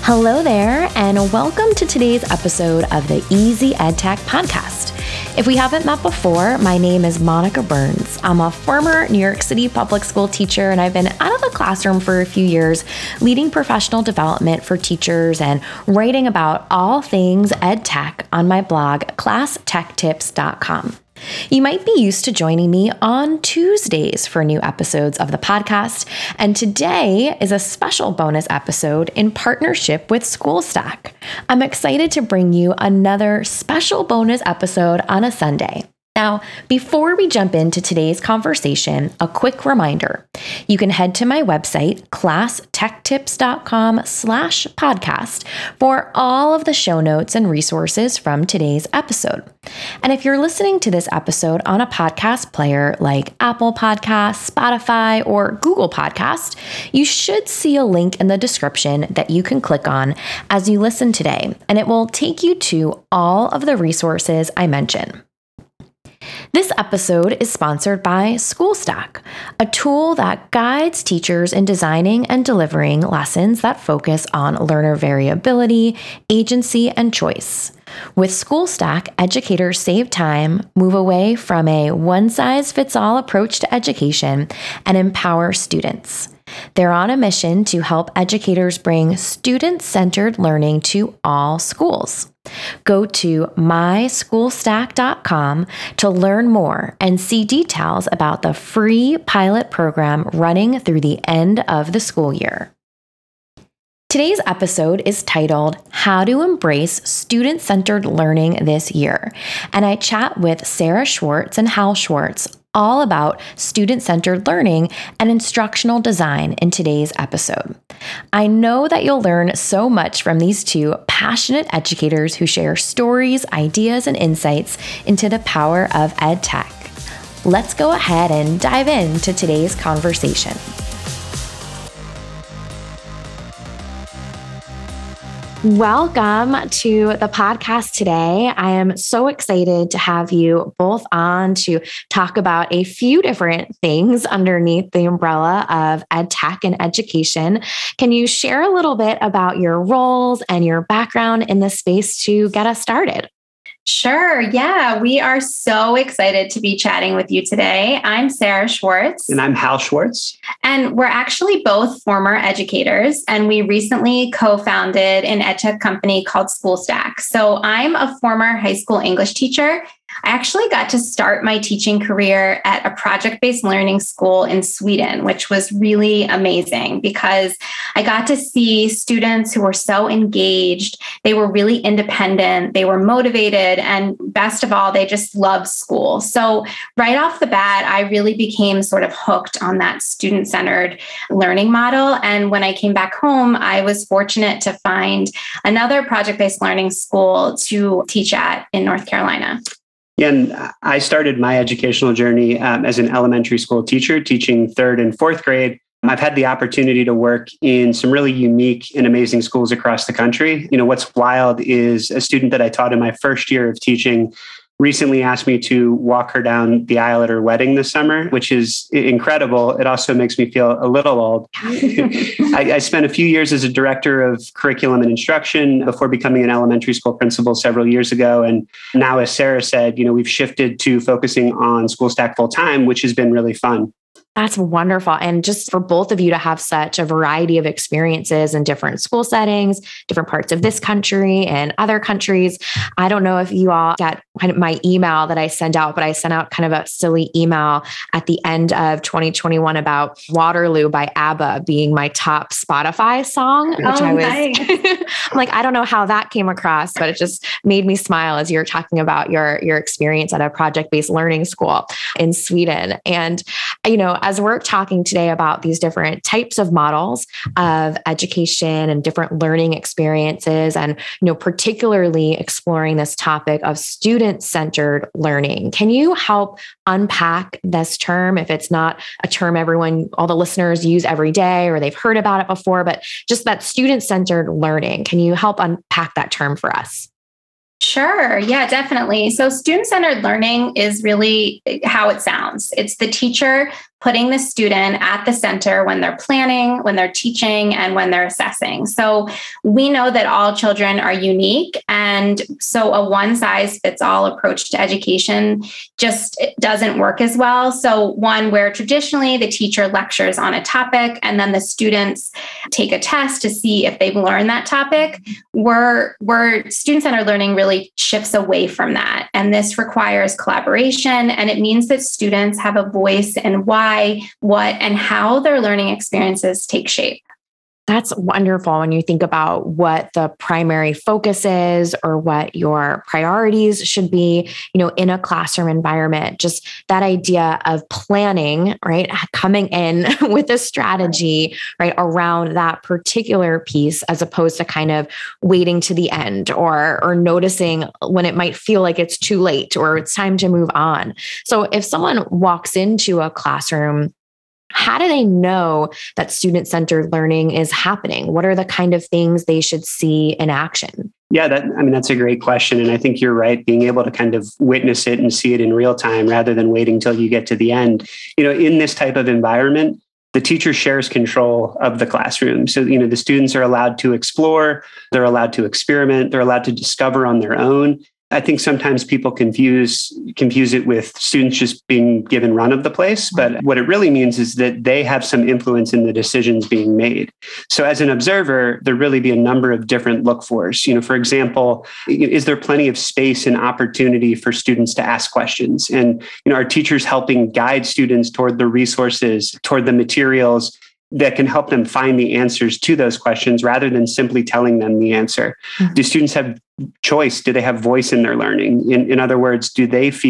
Hello there, and welcome to today's episode of the Easy EdTech podcast. If we haven't met before, my name is Monica Burns. I'm a former New York City public school teacher, and I've been out of the classroom for a few years, leading professional development for teachers and writing about all things EdTech on my blog, ClassTechTips.com. You might be used to joining me on Tuesdays for new episodes of the podcast, and today is a special bonus episode in partnership with SchoolStack. I'm excited to bring you another special bonus episode on a Sunday. Now, before we jump into today's conversation, a quick reminder. You can head to my website, ClassTechTips.com/podcast for all of the show notes and resources from today's episode. And if you're listening to this episode on a podcast player like Apple Podcasts, Spotify, or Google Podcast, you should see a link in the description that you can click on as you listen today, and it will take you to all of the resources I mentioned. This episode is sponsored by SchoolStack, a tool that guides teachers in designing and delivering lessons that focus on learner variability, agency, and choice. With SchoolStack, educators save time, move away from a one-size-fits-all approach to education, and empower students. They're on a mission to help educators bring student-centered learning to all schools. Go to myschoolstack.com to learn more and see details about the free pilot program running through the end of the school year. Today's episode is titled How to Embrace Student-Centered Learning This Year, and I chat with Sarah Schwartz and Hal Schwartz all about student-centered learning and instructional design in today's episode. I know that you'll learn so much from these two passionate educators who share stories, ideas, and insights into the power of EdTech. Let's go ahead and dive into today's conversation. Welcome to the podcast today. I am so excited to have you both on to talk about a few different things underneath the umbrella of EdTech and education. Can you share a little bit about your roles and your background in this space to get us started? Sure. Yeah, we are so excited to be chatting with you today. I'm Sarah Schwartz. And I'm Hal Schwartz. And we're actually both former educators, and we recently co-founded an edtech company called SchoolStack. So I'm a former high school English teacher. I actually got to start my teaching career at a project-based learning school in Sweden, which was really amazing because I got to see students who were so engaged. They were really independent, they were motivated, and best of all, they just loved school. So right off the bat, I really became sort of hooked on that student-centered learning model. And when I came back home, I was fortunate to find another project-based learning school to teach at in North Carolina. Yeah, and I started my educational journey as an elementary school teacher, teaching third and fourth grade. I've had the opportunity to work in some really unique and amazing schools across the country. You know, what's wild is a student that I taught in my first year of teaching recently asked me to walk her down the aisle at her wedding this summer, which is incredible. It also makes me feel a little old. I spent a few years as a director of curriculum and instruction before becoming an elementary school principal several years ago. And now, as Sarah said, we've shifted to focusing on SchoolStack full time, which has been really fun. That's wonderful. And just for both of you to have such a variety of experiences in different school settings, different parts of this country and other countries. I don't know if you all got kind of my email that I send out, but I sent out kind of a silly email at the end of 2021 about Waterloo by ABBA being my top Spotify song, which Nice. I'm like, I don't know how that came across, but it just made me smile as you're talking about your experience at a project-based learning school in Sweden. And, as we're talking today about these different types of models of education and different learning experiences, and, particularly exploring this topic of student-centered learning, can you help unpack this term if it's not a term all the listeners use every day or they've heard about it before, but just that student-centered learning? Can you help unpack that term for us? Sure. Yeah, definitely. So student-centered learning is really how it sounds. It's the teacher putting the student at the center when they're planning, when they're teaching, and when they're assessing. So we know that all children are unique. And so a one-size-fits-all approach to education just doesn't work as well. So one where traditionally the teacher lectures on a topic and then the students take a test to see if they've learned that topic, where student-centered learning really shifts away from that. And this requires collaboration, and it means that students have a voice in why, what, and how their learning experiences take shape. That's wonderful when you think about what the primary focus is or what your priorities should be, in a classroom environment. Just that idea of planning, right? Coming in with a strategy, right, around that particular piece, as opposed to kind of waiting to the end or noticing when it might feel like it's too late or it's time to move on. So if someone walks into a classroom, how do they know that student-centered learning is happening? What are the kind of things they should see in action? Yeah, that's a great question. And I think you're right, being able to kind of witness it and see it in real time rather than waiting till you get to the end. In this type of environment, the teacher shares control of the classroom. So, the students are allowed to explore, they're allowed to experiment, they're allowed to discover on their own. I think sometimes people confuse it with students just being given run of the place. But what it really means is that they have some influence in the decisions being made. So as an observer, there really be a number of different look-fors. For example, is there plenty of space and opportunity for students to ask questions? And, are teachers helping guide students toward the resources, toward the materials that can help them find the answers to those questions rather than simply telling them the answer? Mm-hmm. Do students have choice? Do they have voice in their learning? In other words, do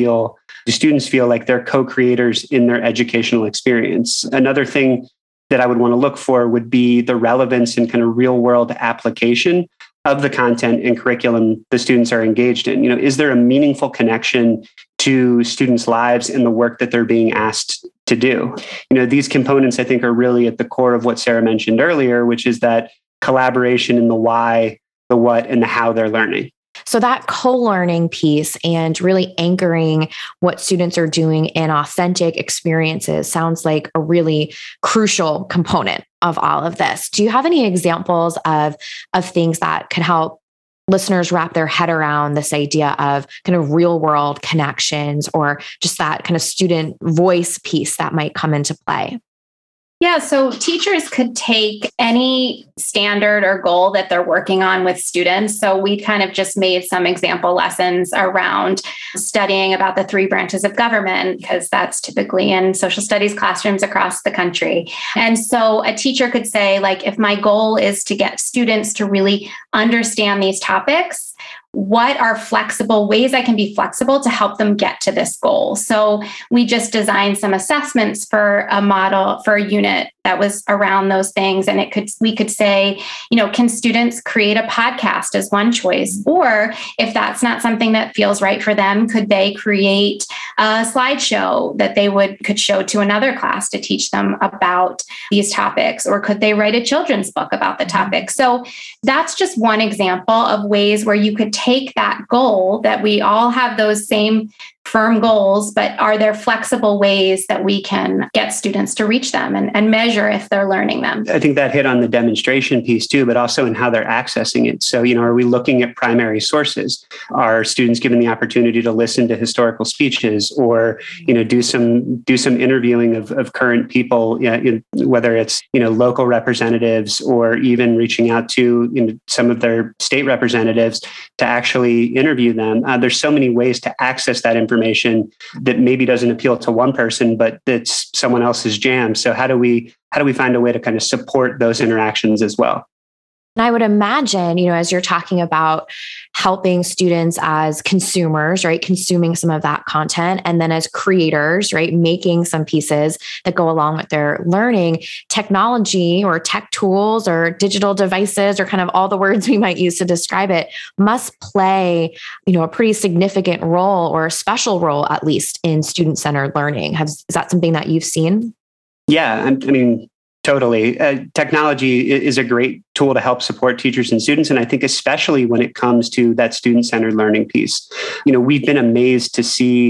students feel like they're co-creators in their educational experience? Another thing that I would want to look for would be the relevance and kind of real world application of the content and curriculum the students are engaged in. Is there a meaningful connection to students' lives and the work that they're being asked to do? These components, I think, are really at the core of what Sarah mentioned earlier, which is that collaboration in the why, the what, and the how they're learning. So that co-learning piece and really anchoring what students are doing in authentic experiences sounds like a really crucial component of all of this. Do you have any examples of things that could help listeners wrap their head around this idea of kind of real world connections or just that kind of student voice piece that might come into play? Yeah, so teachers could take any standard or goal that they're working on with students. So we kind of just made some example lessons around studying about the 3 branches of government, because that's typically in social studies classrooms across the country. And so a teacher could say, if my goal is to get students to really understand these topics, what are flexible ways I can be flexible to help them get to this goal? So we just designed some assessments for a model, for a unit that was around those things. And we could say, can students create a podcast as one choice? Or if that's not something that feels right for them, could they create a slideshow that they could show to another class to teach them about these topics? Or could they write a children's book about the topic? So that's just one example of ways where you could take that goal that we all have those same firm goals, but are there flexible ways that we can get students to reach them and measure if they're learning them? I think that hit on the demonstration piece too, but also in how they're accessing it. So, are we looking at primary sources? Are students given the opportunity to listen to historical speeches or, do some interviewing of current people, whether it's, local representatives or even reaching out to some of their state representatives to actually interview them? There's so many ways to access that information that maybe doesn't appeal to one person, but that's someone else's jam. So how do we find a way to kind of support those interactions as well? And I would imagine, as you're talking about helping students as consumers, right, consuming some of that content, and then as creators, right, making some pieces that go along with their learning, technology or tech tools or digital devices or kind of all the words we might use to describe it must play, a pretty significant role or a special role, at least in student-centered learning. Is that something that you've seen? Yeah, totally. Technology is a great tool to help support teachers and students. And I think especially when it comes to that student-centered learning piece, we've been amazed to see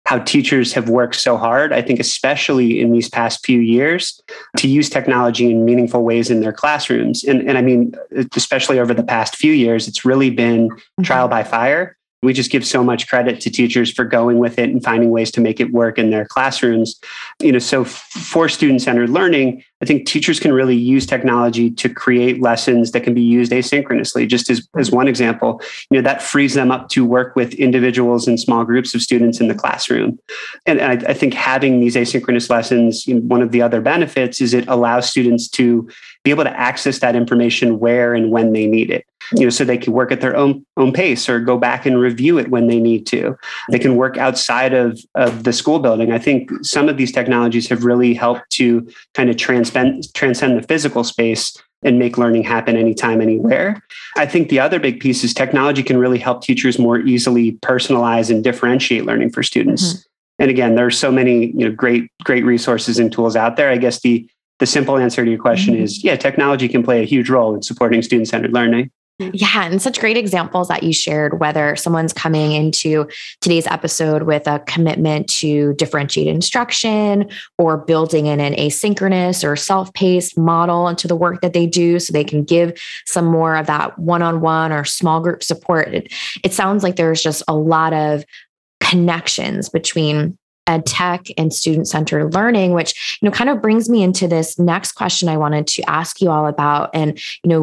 how teachers have worked so hard, I think, especially in these past few years, to use technology in meaningful ways in their classrooms. And I mean, especially over the past few years, it's really been trial by fire. We just give so much credit to teachers for going with it and finding ways to make it work in their classrooms. So for student-centered learning, I think teachers can really use technology to create lessons that can be used asynchronously. Just as one example, that frees them up to work with individuals and small groups of students in the classroom. And I think having these asynchronous lessons, one of the other benefits is it allows students to be able to access that information where and when they need it. So they can work at their own pace or go back and review it when they need to. They can work outside of the school building. I think some of these technologies have really helped to kind of transcend the physical space and make learning happen anytime, anywhere. I think the other big piece is technology can really help teachers more easily personalize and differentiate learning for students. Mm-hmm. And again, there are so many great resources and tools out there. I guess the simple answer to your question is, technology can play a huge role in supporting student-centered learning. Yeah. And such great examples that you shared, whether someone's coming into today's episode with a commitment to differentiate instruction or building in an asynchronous or self-paced model into the work that they do so they can give some more of that one-on-one or small group support. It sounds like there's just a lot of connections between ed tech and student-centered learning, which, kind of brings me into this next question I wanted to ask you all about. And,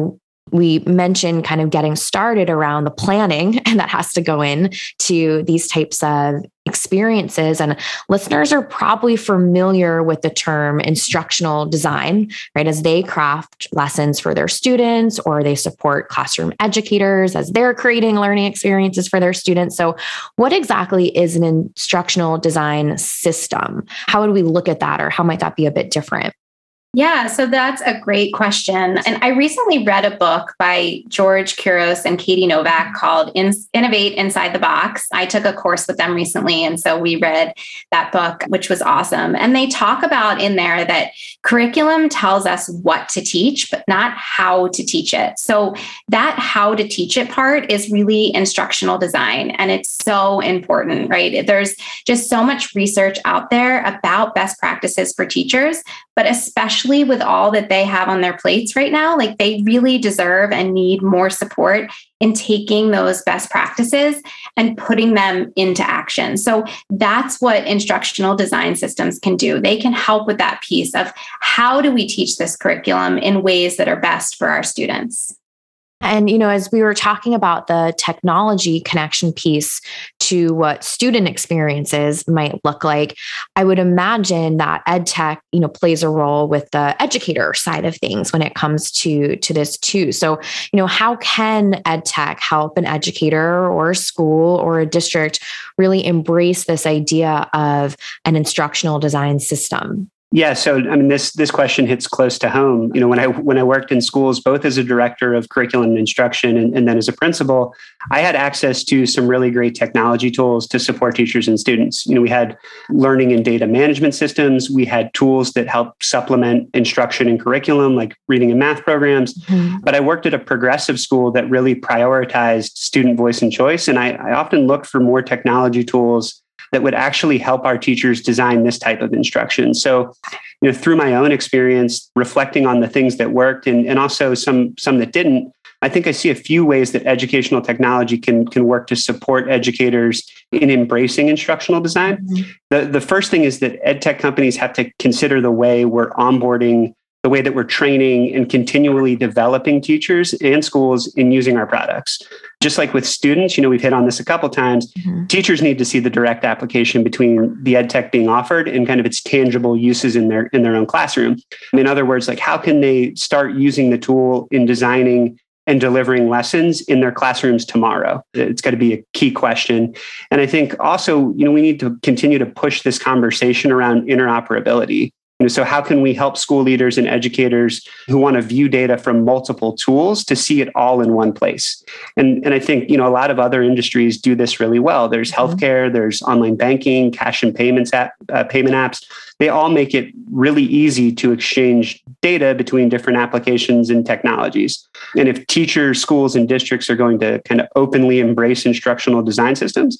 we mentioned kind of getting started around the planning and that has to go in to these types of experiences. And listeners are probably familiar with the term instructional design, right? As they craft lessons for their students or they support classroom educators as they're creating learning experiences for their students. So what exactly is an instructional design system? How would we look at that, or how might that be a bit different? Yeah, so that's a great question. And I recently read a book by George Couros and Katie Novak called Innovate Inside the Box. I took a course with them recently, and so we read that book, which was awesome. And they talk about in there that curriculum tells us what to teach, but not how to teach it. So that how to teach it part is really instructional design. And it's so important, right? There's just so much research out there about best practices for teachers, but especially with all that they have on their plates right now, like they really deserve and need more support in taking those best practices and putting them into action. So that's what instructional design systems can do. They can help with that piece of how do we teach this curriculum in ways that are best for our students. And, as we were talking about the technology connection piece to what student experiences might look like, I would imagine that ed tech, plays a role with the educator side of things when it comes to this too. So, how can ed tech help an educator or a school or a district really embrace this idea of an instructional design system? Yeah, so I mean, this question hits close to home. When I worked in schools, both as a director of curriculum and instruction and then as a principal, I had access to some really great technology tools to support teachers and students. We had learning and data management systems. We had tools that help supplement instruction and curriculum, like reading and math programs. Mm-hmm. But I worked at a progressive school that really prioritized student voice and choice. And I often looked for more technology tools that would actually help our teachers design this type of instruction. So, through my own experience, reflecting on the things that worked and also some that didn't, I think I see a few ways that educational technology can work to support educators in embracing instructional design. Mm-hmm. The first thing is that ed tech companies have to consider the way we're onboarding, the way that we're training and continually developing teachers and schools in using our products. Just like with students, we've hit on this a couple of times, mm-hmm. Teachers need to see the direct application between the ed tech being offered and kind of its tangible uses in their own classroom. In other words, like how can they start using the tool in designing and delivering lessons in their classrooms tomorrow? It's got to be a key question. And I think also, we need to continue to push this conversation around interoperability. So how can we help school leaders and educators who want to view data from multiple tools to see it all in one place? And I think, a lot of other industries do this really well. There's healthcare, there's online banking, cash and payment apps. They all make it really easy to exchange data between different applications and technologies. And if teachers, schools, and districts are going to kind of openly embrace instructional design systems,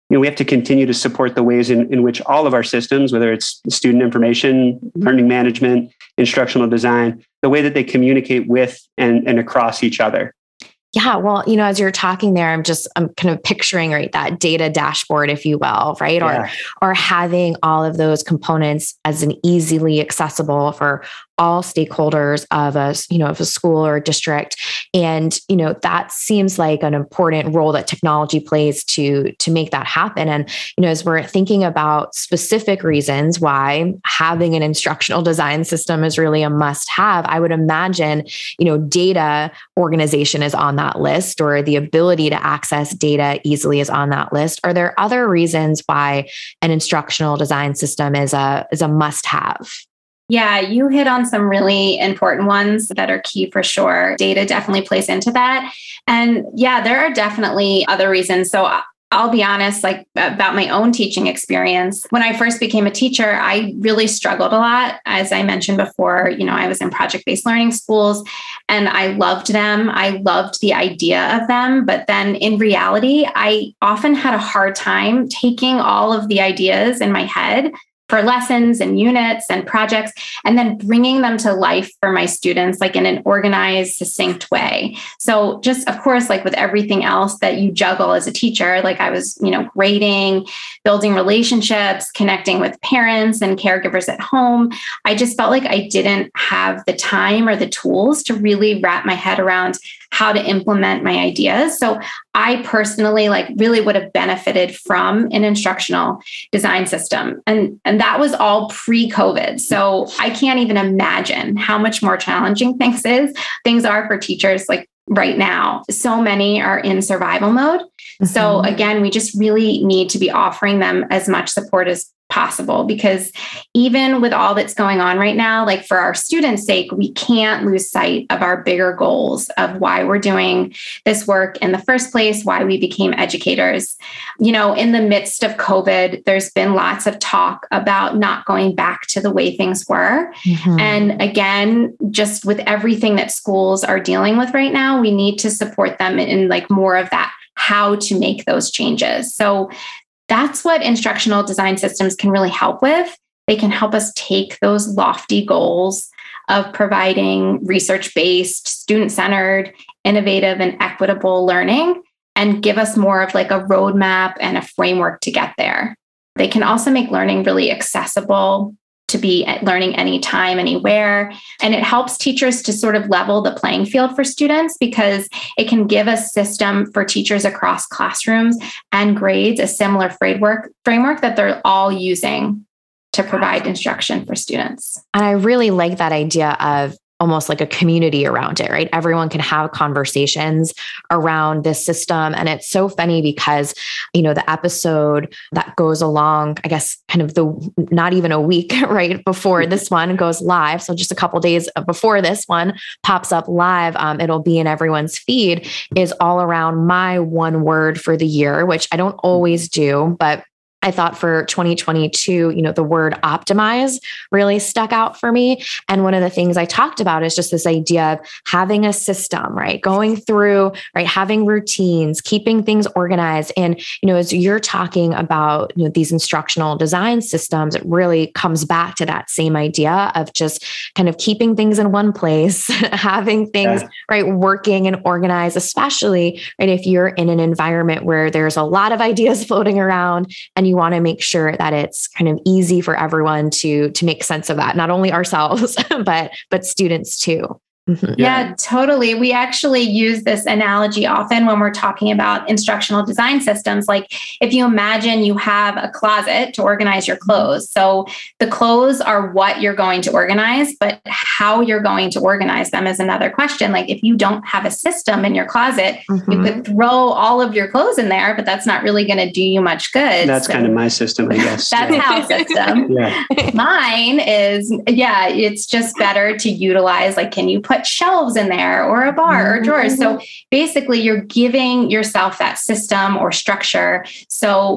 we have to continue to support the ways in which all of our systems, whether it's student information, learning management, instructional design, the way that they communicate with and across each other. Yeah. Well, as you're talking there, I'm kind of picturing, right, that data dashboard, if you will, right? Yeah. Or having all of those components as an easily accessible for all stakeholders of a school or a district. And, that seems like an important role that technology plays to make that happen. And, as we're thinking about specific reasons why having an instructional design system is really a must have, I would imagine, data organization is on that list, or the ability to access data easily is on that list. Are there other reasons why an instructional design system is a must have? Yeah, you hit on some really important ones that are key for sure. Data definitely plays into that. And yeah, there are definitely other reasons. So I'll be honest, like about my own teaching experience. When I first became a teacher, I really struggled a lot. As I mentioned before, I was in project-based learning schools and I loved them. I loved the idea of them. But then in reality, I often had a hard time taking all of the ideas in my head for lessons and units and projects, and then bringing them to life for my students, like in an organized, succinct way. So just, of course, like with everything else that you juggle as a teacher, like I was, grading, building relationships, connecting with parents and caregivers at home. I just felt like I didn't have the time or the tools to really wrap my head around how to implement my ideas. So I personally really would have benefited from an instructional design system. And that was all pre-COVID. So I can't even imagine how much more challenging things are for teachers right now. So many are in survival mode. Mm-hmm. So again, we just really need to be offering them as much support as possible, because even with all that's going on right now, for our students' sake, we can't lose sight of our bigger goals of why we're doing this work in the first place, why we became educators. In the midst of COVID, there's been lots of talk about not going back to the way things were. Mm-hmm. And again, just with everything that schools are dealing with right now, we need to support them in more of that, how to make those changes. So that's what instructional design systems can really help with. They can help us take those lofty goals of providing research-based, student-centered, innovative, and equitable learning and give us more of a roadmap and a framework to get there. They can also make learning really accessible, to be learning anytime, anywhere. And it helps teachers to sort of level the playing field for students, because it can give a system for teachers across classrooms and grades, a similar framework that they're all using to provide instruction for students. And I really like that idea of almost like a community around it, right? Everyone can have conversations around this system. And it's so funny because, the episode that goes along, I guess, kind of not even a week, right, before this one goes live. So just a couple days before this one pops up live, it'll be in everyone's feed, is all around my one word for the year, which I don't always do, but I thought for 2022, the word optimize really stuck out for me. And one of the things I talked about is just this idea of having a system, right? Going through, right? Having routines, keeping things organized. And, as you're talking about, these instructional design systems, it really comes back to that same idea of just kind of keeping things in one place, having things, right, working and organized, especially, right, if you're in an environment where there's a lot of ideas floating around and you want to make sure that it's kind of easy for everyone to make sense of that, not only ourselves, but students too. Mm-hmm. Yeah, totally. We actually use this analogy often when we're talking about instructional design systems. Like if you imagine you have a closet to organize your clothes. So the clothes are what you're going to organize, but how you're going to organize them is another question. Like if you don't have a system in your closet, you could throw all of your clothes in there, but that's not really going to do you much good. That's kind of my system, I guess. That's Hal's system. Mine is, it's just better to utilize, can you put shelves in there or a bar or drawers? So basically you're giving yourself that system or structure. So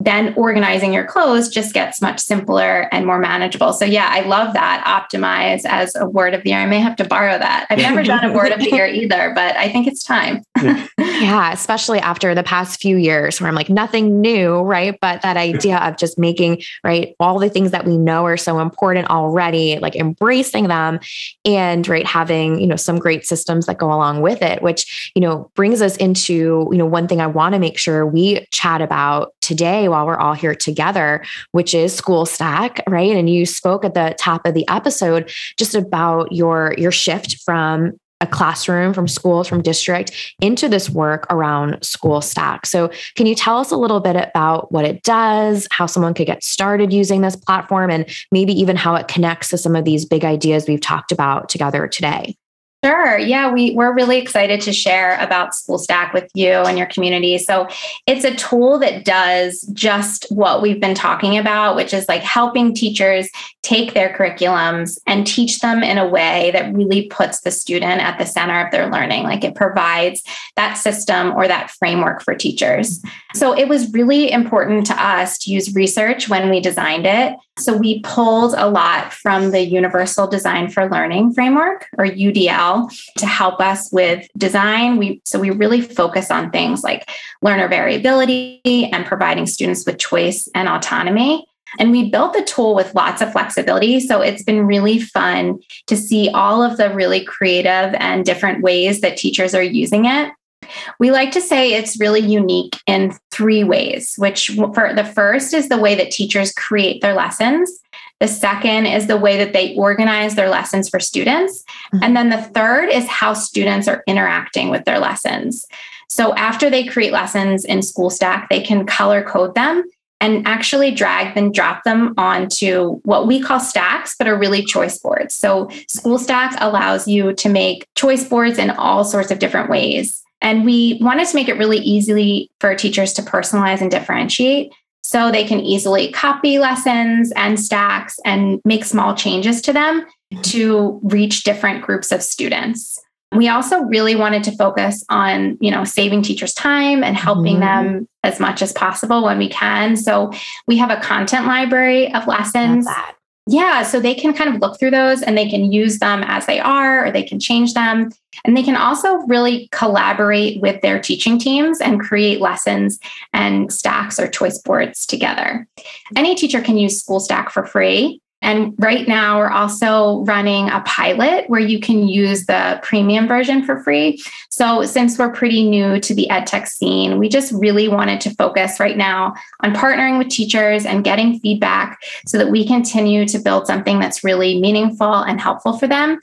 then organizing your clothes just gets much simpler and more manageable. So yeah, I love that. Optimize as a word of the year. I may have to borrow that. I've never done a word of the year either, but I think it's time. Yeah, especially after the past few years where I'm like, nothing new, right? But that idea of just making, right, all the things that we know are so important already, like embracing them and, right, having, some great systems that go along with it, which, brings us into, one thing I want to make sure we chat about today while we're all here together, which is SchoolStack, right? And you spoke at the top of the episode just about your shift from a classroom, from schools, from district into this work around SchoolStack. So can you tell us a little bit about what it does, how someone could get started using this platform, and maybe even how it connects to some of these big ideas we've talked about together today? Sure. Yeah, we're really excited to share about SchoolStack with you and your community. So it's a tool that does just what we've been talking about, which is like helping teachers take their curriculums and teach them in a way that really puts the student at the center of their learning. Like it provides that system or that framework for teachers. So it was really important to us to use research when we designed it. So we pulled a lot from the Universal Design for Learning framework, or UDL, to help us with design. We really focus on things like learner variability and providing students with choice and autonomy. And we built the tool with lots of flexibility. So it's been really fun to see all of the really creative and different ways that teachers are using it. We like to say it's really unique in 3 ways, which for the first is the way that teachers create their lessons. The second is the way that they organize their lessons for students. And then the third is how students are interacting with their lessons. So after they create lessons in SchoolStack, they can color code them and actually drag and drop them onto what we call stacks, but are really choice boards. So SchoolStack allows you to make choice boards in all sorts of different ways. And we wanted to make it really easy for teachers to personalize and differentiate, so they can easily copy lessons and stacks and make small changes to them to reach different groups of students. We also really wanted to focus on, saving teachers time and helping them as much as possible when we can. So we have a content library of lessons. Yeah, so they can kind of look through those and they can use them as they are, or they can change them. And they can also really collaborate with their teaching teams and create lessons and stacks or choice boards together. Any teacher can use SchoolStack for free. And right now, we're also running a pilot where you can use the premium version for free. So since we're pretty new to the EdTech scene, we just really wanted to focus right now on partnering with teachers and getting feedback so that we continue to build something that's really meaningful and helpful for them.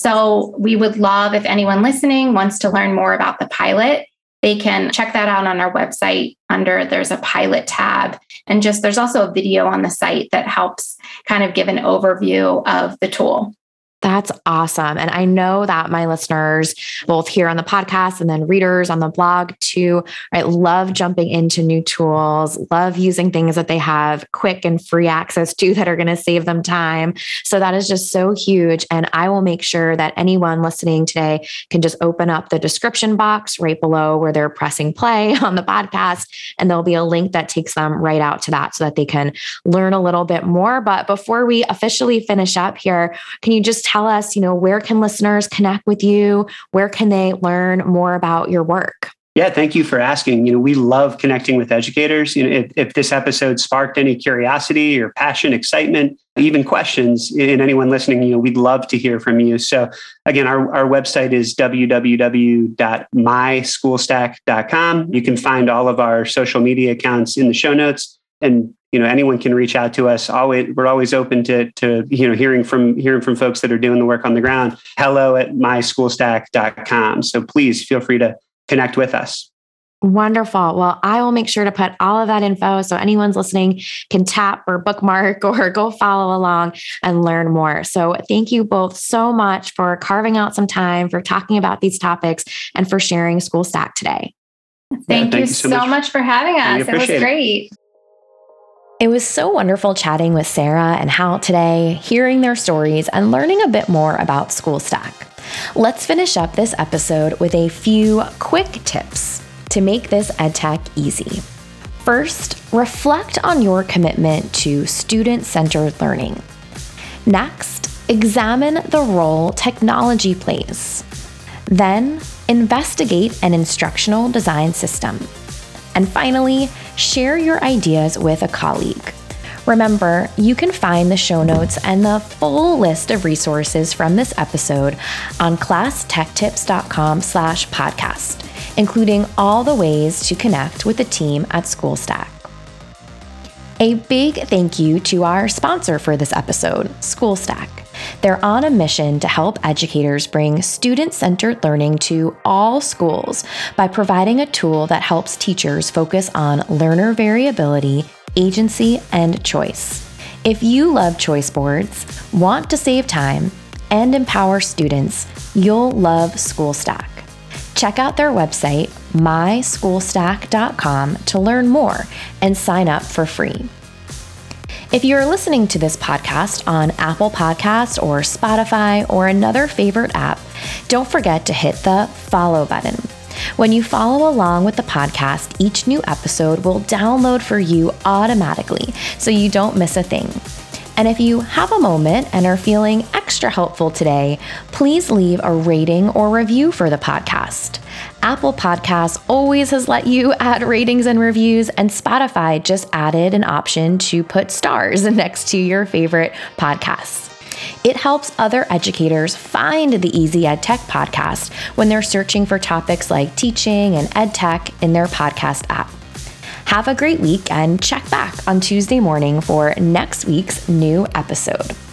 So we would love if anyone listening wants to learn more about the pilot. They can check that out on our website there's a pilot tab. And there's also a video on the site that helps kind of give an overview of the tool. That's awesome. And I know that my listeners, both here on the podcast and then readers on the blog too, right, love jumping into new tools, love using things that they have quick and free access to that are going to save them time. So that is just so huge. And I will make sure that anyone listening today can just open up the description box right below where they're pressing play on the podcast. And there'll be a link that takes them right out to that so that they can learn a little bit more. But before we officially finish up here, can you just tell us, where can listeners connect with you? Where can they learn more about your work? Yeah, thank you for asking. We love connecting with educators. If this episode sparked any curiosity or passion, excitement, even questions in anyone listening, we'd love to hear from you. So again, our website is www.myschoolstack.com. You can find all of our social media accounts in the show notes. And anyone can reach out to us. We're always open to hearing from folks that are doing the work on the ground. hello@myschoolstack.com. So please feel free to connect with us. Wonderful. Well, I will make sure to put all of that info so anyone's listening can tap or bookmark or go follow along and learn more. So thank you both so much for carving out some time for talking about these topics and for sharing SchoolStack today. Thank you so much for having us. It was great. It was so wonderful chatting with Sarah and Hal today, hearing their stories and learning a bit more about SchoolStack. Let's finish up this episode with a few quick tips to make this EdTech easy. First, reflect on your commitment to student-centered learning. Next, examine the role technology plays. Then, investigate an instructional design system. And finally, share your ideas with a colleague. Remember, you can find the show notes and the full list of resources from this episode on classtechtips.com/podcast, including all the ways to connect with the team at SchoolStack. A big thank you to our sponsor for this episode, SchoolStack. They're on a mission to help educators bring student-centered learning to all schools by providing a tool that helps teachers focus on learner variability, agency, and choice. If you love choice boards, want to save time, and empower students, you'll love SchoolStack. Check out their website, myschoolstack.com, to learn more and sign up for free. If you're listening to this podcast on Apple Podcasts or Spotify or another favorite app, don't forget to hit the follow button. When you follow along with the podcast, each new episode will download for you automatically, so you don't miss a thing. And if you have a moment and are feeling extra helpful today, please leave a rating or review for the podcast. Apple Podcasts always has let you add ratings and reviews, and Spotify just added an option to put stars next to your favorite podcasts. It helps other educators find the Easy Ed Tech podcast when they're searching for topics like teaching and ed tech in their podcast app. Have a great week and check back on Tuesday morning for next week's new episode.